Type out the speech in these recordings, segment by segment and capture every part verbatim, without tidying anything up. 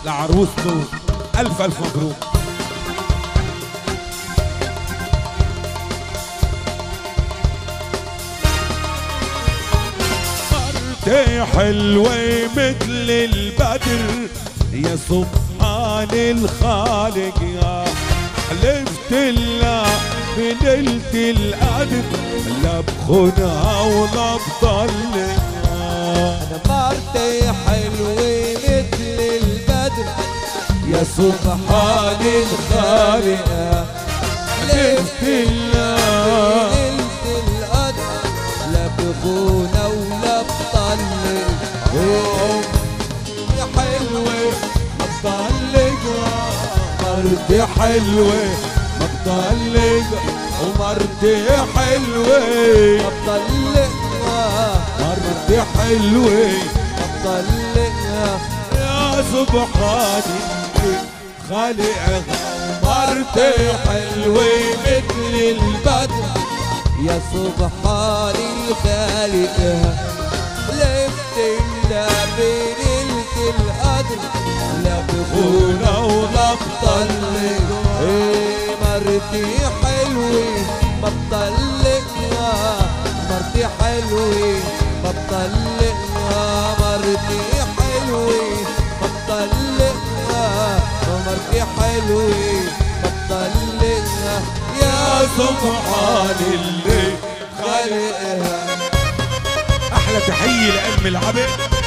لعروسته ألف ألف مبروك. مرتي حلوة مثل البدر يا سبحان الخالق، يا حلفت الله بليلة القدر لا بخونها ولا بضلها. مرتي حلوة مثل البدر يا سبحان الخالق، حلفت الله بليلة القدر لا بخونها ولا بضلها. يا حلوة ما بضلقها، مرتي حلوة ما بضلقها، ومرتي حلوة ما بضلقها، مرتي حلوة ما بضلقها. يا سبحان خالقها. مرتي حلوة مثل البدر يا سبحان الخالق، حلفت الله بليلة القدر لا بخونها ولا بضلقها. إيه مرتي حلوة ما بضلقها، مرتي حلوة ما بضلقها، مرتي حلوة ما بضلقها، مرتي حلوة ما بضلقها. يا سبحان اللي خالقها. احلى تحية لأم العبد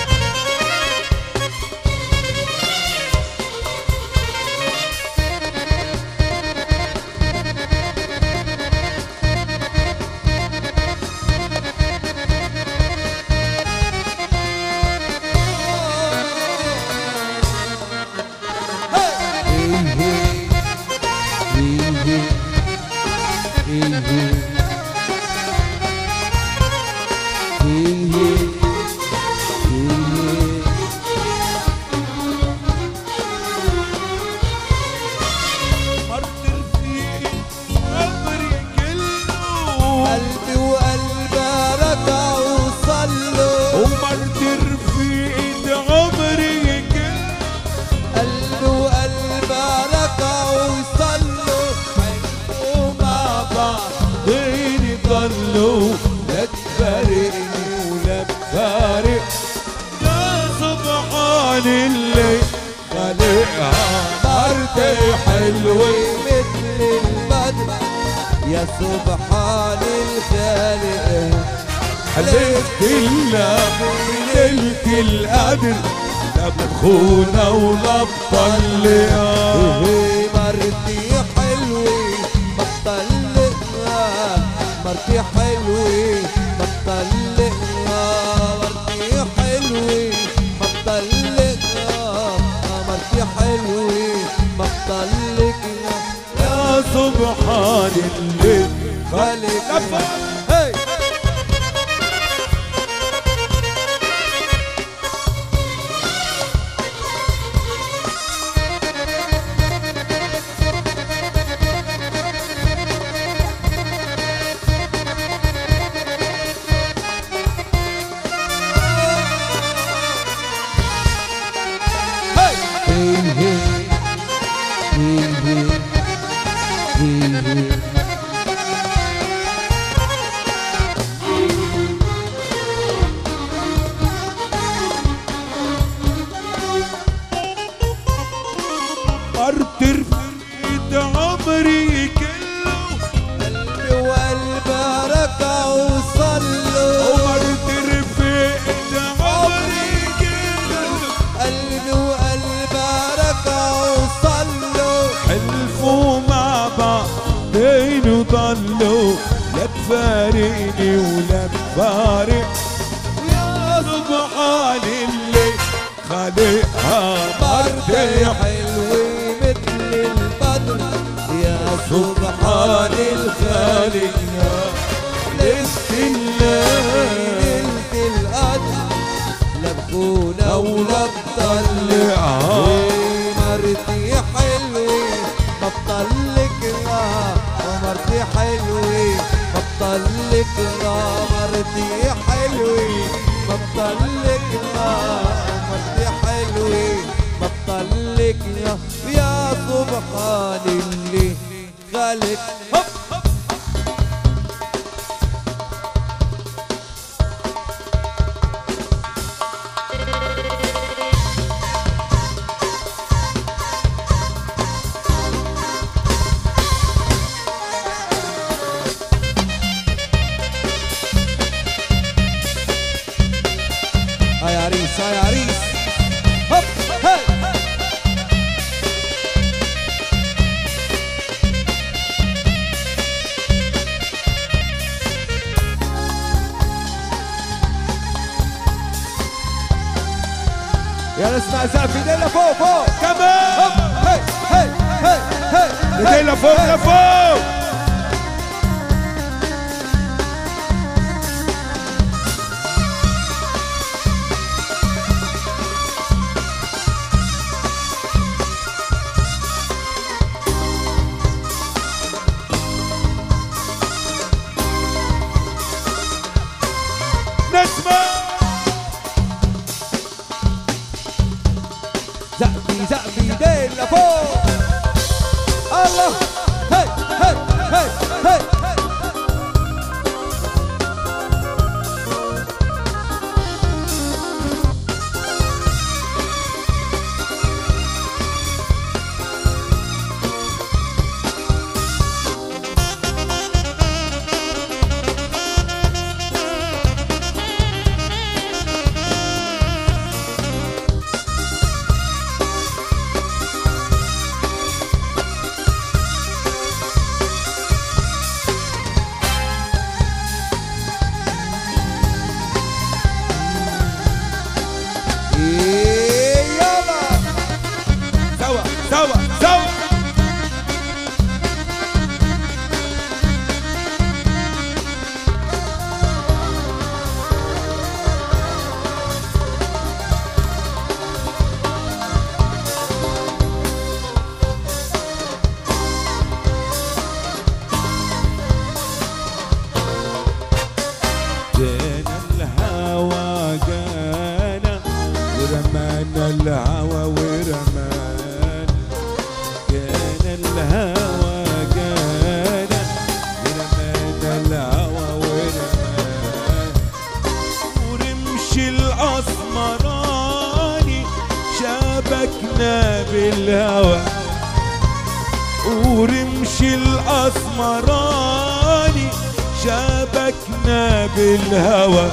لا تفارقني ولا تفارق. يا سبحان اللي خالقها. مرتي حلوة مثل البدر يا سبحان الخالق، حلفت الله بليلة القدر لا بخونها ولا بضلها. مرتي حلوة ما بضلقها، مرتي حلوة ما بضلقها، مرتي حلوة ما بضلقها، مرتي حلوة ما بضلقها. يا سبحان اللي خالقها. هي مرت رفيد عمري كله، قلبي وقلبي ركعوا وصلوا. ومرت رفيد عمري كله، قلبي وقلبي ركعوا وصلوا. حلفوا مع بعضين وضلوا لا تفارقني ولا تفارق. يا سبحان اللي خالقها. مرتي حلوة مثل البدر يا سبحان الخالق، حلفت الله ليلة القدر لا بخونها ولا بضلقها. مرتي حلوة ما بضلقها، مرتي حلوة ما بضلقها، مرتي حلوة ما بضلقها، مرتي حلوة ما بضلقها. مطلق يا يا سبحان اللي خلق. هب يا عريس يا عريس. هب هي يا نسمع زعف ايدينا فوق فوق كمان. هب هي هي هي هي ايدينا فوق لفوق. نسمع زقفي زقفي ايدينا فوق. الله هي هي هي هي سوا سوا. جانا الهوى جانا ورمانا الهوى ورمانا. جانا الهوى جانا ورمانا الهوى ورمانا. ورمش الأسمراني شبكنا بالهوى. ورمش الأسمراني شبكنا بالهوى.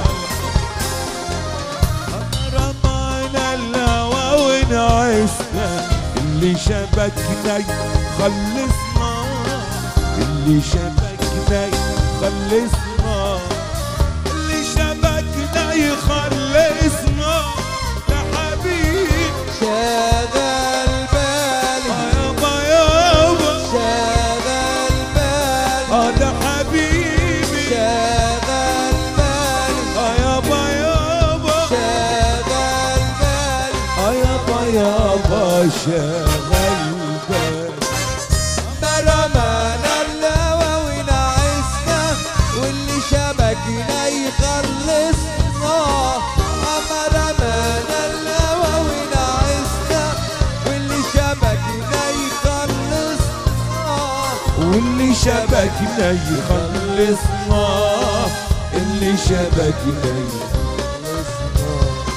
رمانا الهوى ونعسنا. اللي شبكنا يخلصنا. اللي شبكنا يخلصنا. اللي شبكنا يخلصنا. يا حبيبي شغل بالي يابا يابا. شغل بالي هذا حبيبي شغل بالي يابا يابا. شغل بالي يابا يابا شغل بالي. ما رمانا الهوى ونعسنا واللي شبكنا يخلصنا. ما رمانا الهوى ونعسنا واللي شبكنا يخلصنا. واللي شبكنا يخلصنا. اللي شبكنا يخلصنا.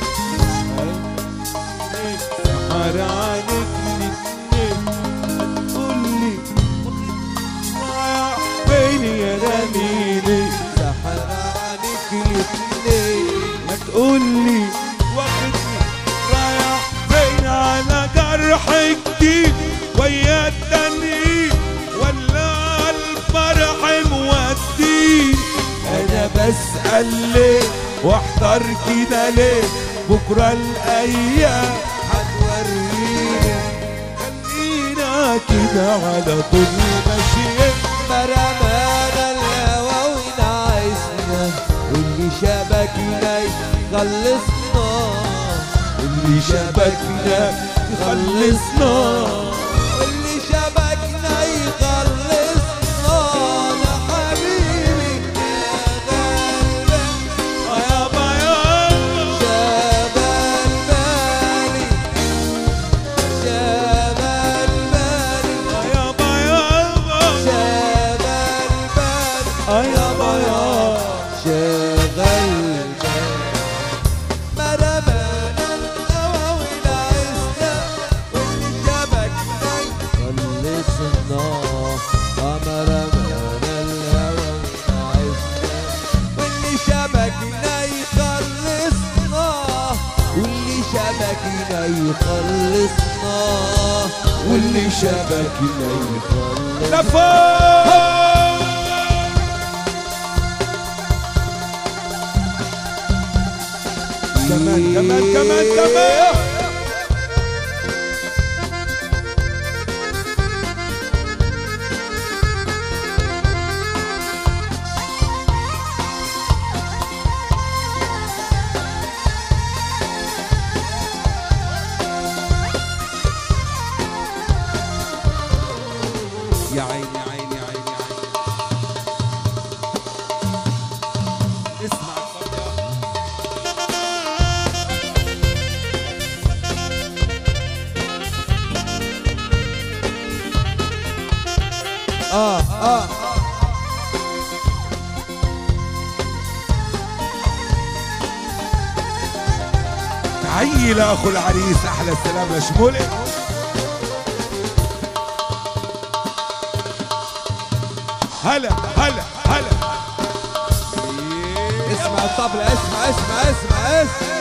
سحر عليك الاتنين. قولي رايح فين يا جميلي. سحر عليك الاتنين. ما تقولي واخدني رايح فين على جرح جديد ويا التانيين ولا الفرح مودي. انا بسأل ليه واحضر كده ليه. بكرة الايام هتوريني خلينا كده على طول ماشيين. ما رمانا الهوى ونعسنا واللي شبكنا يخلصنا. اللي شبكنا يخلصنا. واللي شبكنا يخلصنا. يا حبيبي شغل بالي يابا يابا. شغل بالي شبكنا يخلص لفوق. كمان كمان كمان كمان يا عيني يا عيني يا عيني يا عيني. اسمع اه اه تعيي لاخو العريس احلى السلام لشمولك. هلا هلا هلا. اسمع الطبلة، اسمع اسمع اسمع اسمع.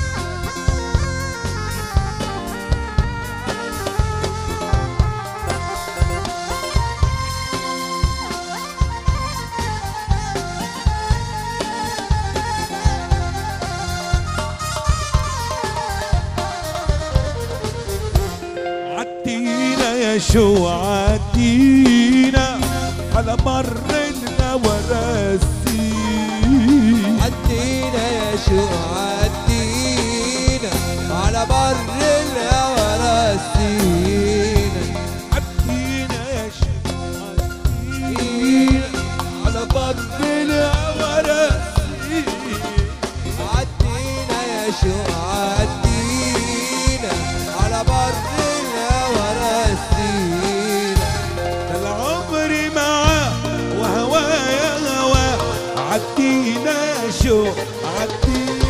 عدينا يا شو عدينا على مر النورى السين. عدينا يا شو عدينا على بر الورى السين. عدينا يا شو عدينا على بر النورى السين. عدينا يا شو عدينا على بر الورى السين. العمر معاه وهوايا هوا. عدينا شو عدينا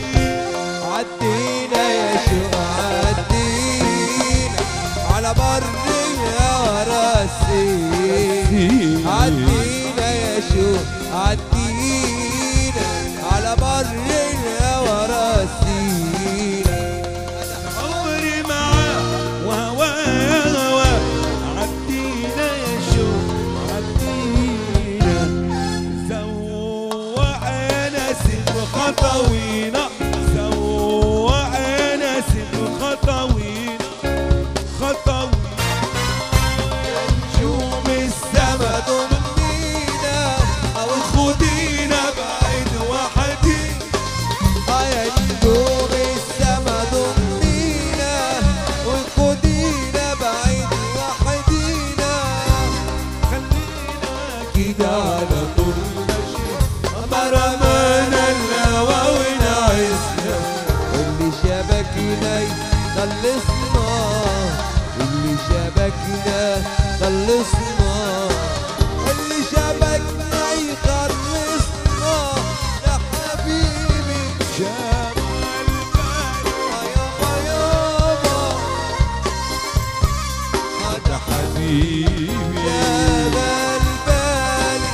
عدينا يا شو عدينا على بر الورى السين. عدينا يا شو عدينا على بر الورى السين. عمري معاه وهوايا هوا. عدينا يا شو عدينا زوقنا سن خطوينا. زوقنا سن خطوينا خطوينا. نجوم السما ضمنينا أو خدينا بعيد وحدين. يا نجوم السما ضمنينا وخدينا بعيد وحدينا. خلينا كده على طول ماشي. أمر رمانا الهوى ونعسنا. اللي شبكنا يخلصنا، اللي شبكنا خلصنا، اللي شبكنا يخلصنا يا حبيبي. جمال بالي يابا يابا هذا حبيبي. شغل بالي،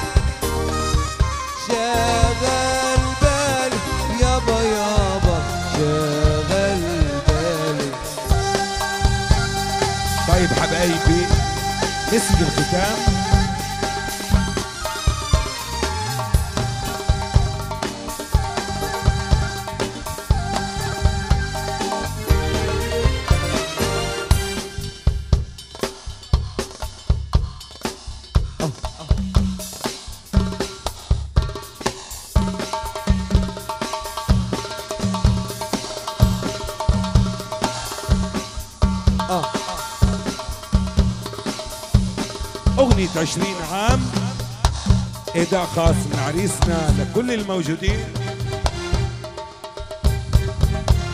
شغل بالي يابا يابا شغل بالي. طيب حبايبي مسك الختام. اه أغنية عشرين عام إهداء خاص من عريسنا لكل الموجودين.